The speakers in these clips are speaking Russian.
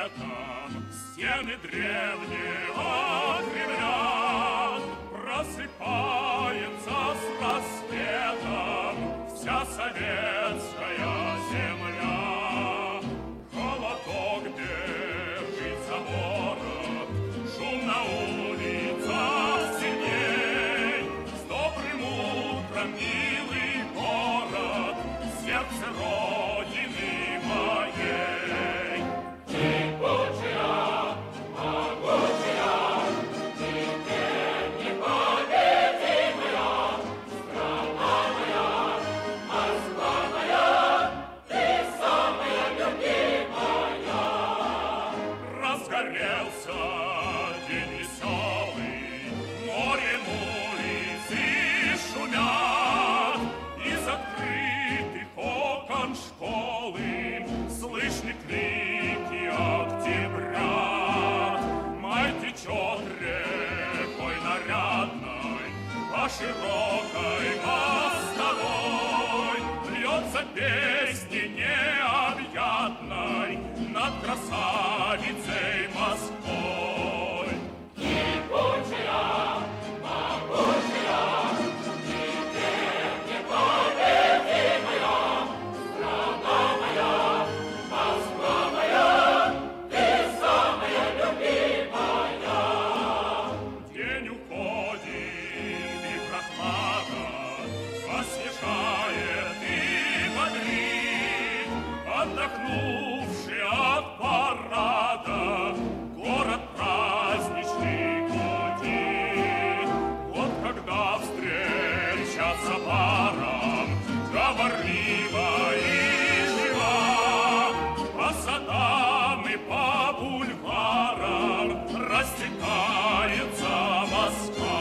светом стены древнего Кремля. Просыпается с рассветом вся советская земля. Холодок держится город, шум на улицах сильней. С добрым утром, милый город, сердце Родины моей. Кипучая, могучая, теперь непобедимая, страна моя, Москва моя, ты самая любимая. Разгорелся день веселый, морем улицы шумят. Из открытых окон школы слышны крики октября. Май течет рекой нарядной по широкой мостовой. Льется песни необъятной над красавицей Москвой. Кипучая, могучая, теперь непобедимая, страна моя, Москва моя, ты самая любимая. День уходит, и прохлада освежает и бодрит. Отдохнувший от парада город праздничный гудит. Вот когда встречаться парам говорлива и жива, по садам и по бульварам растекается Москва.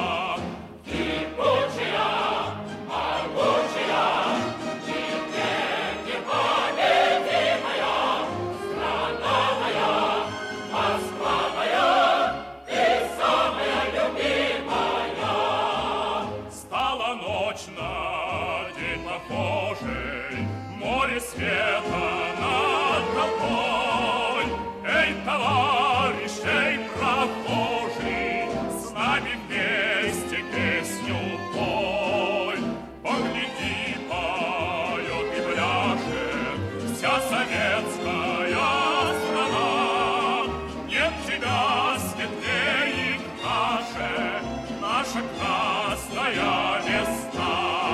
Кипучая, могучая, теперь непобедимая, страна моя, Москва моя, ты самая любимая. Стала ночь на день похожий, море света над толпой. Эй, товарищ, эй, прохожий, с нами вместе песню пой. Погляди, поет и пляшет вся советская страна. Нет тебя светлее наша красная весна.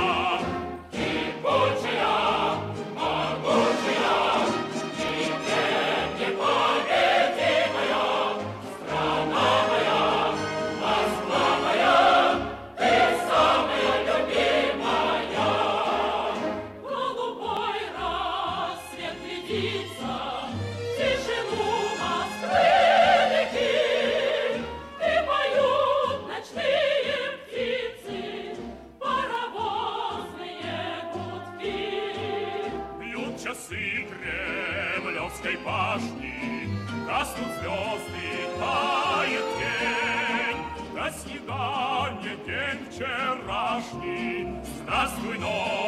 Кипучая, могучая, теперь непобедимая, страна моя, Москва моя, ты самая любимая. Голубой рассвет глядится, тишину Москвы реки, и поют ночные птицы, паровозные гудки. Бьют часы Кремлевской башни, гаснут звезды, тает день. До свидания, день вчерашний, здравствуй, ночь.